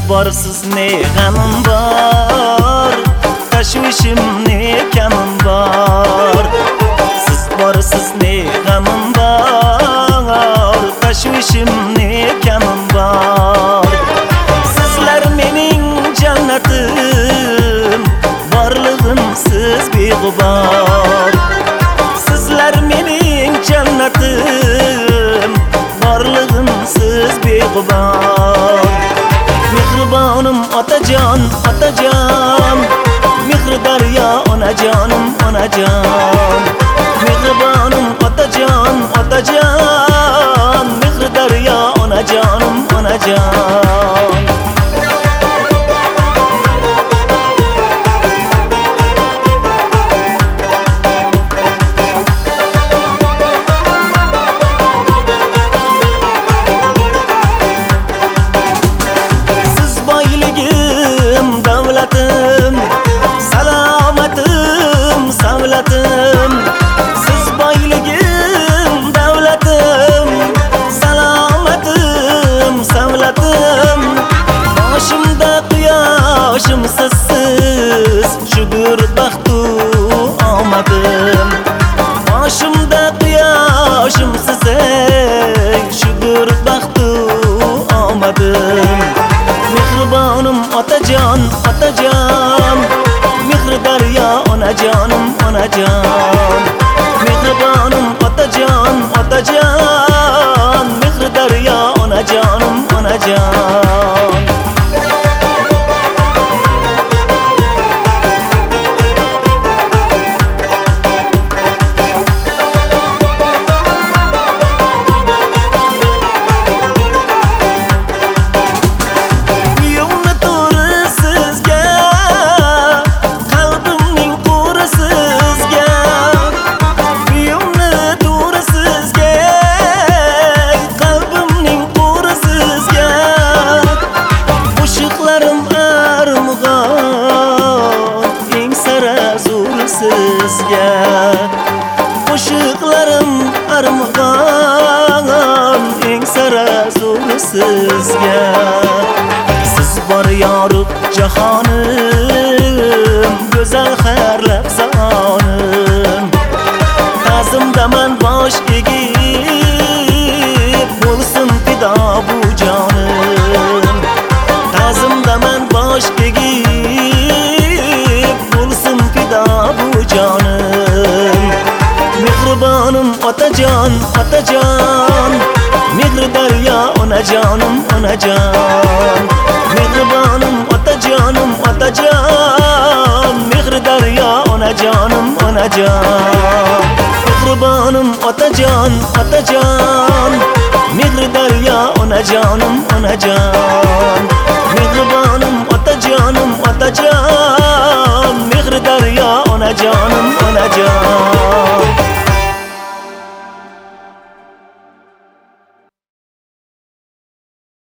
borsiz ne g'amim bor, tashvishim ne kamim bor. Siz borsiz ne g'amim bor, tashvishim ne kamim bor. Sizlar mening jannatim, borlig'im siz beg'ubor. Sizlar mening jannatim, borlig'im siz beg'ubor. Mehribonim otajon, otajon, mehri daryo onajonim, onajon. Mehribonim otajon, otajon, mehri daryo onajonim, onajon. Salomatim, savlatim, siz boyligim, davlatim. Salomatim, savlatim, boshimda quyoshim siz, shudur baxtu omadim. Boshimda quyoshim siz, shudur baxtu omadim. Mehribonim otajon, otajon, mehri daryo onajonim, onajon. Mehribonim otajon, otajon, mehri daryo onajonim, onajon. Sizga qo'shiqlarim armag'on, eng sara zo'r sizga. Siz bor yorug' jahonim, go'zal xayrlab zonim. Ta'zimdaman bosh egib, bo'lsin fido bu jonim. Ta'zimdaman bosh egib, bo'lsin fido bu jonim. Mehribonim otajon, otajon, mehri daryo onajonim, onajon. Mehribonim otajonim, otajon, mehri daryo onajonim, onajon. Mehribonim otajon, otajon, mehri daryo onajonim, onajon. Mehribonim otajonim, otajon, mehri daryo onajonim,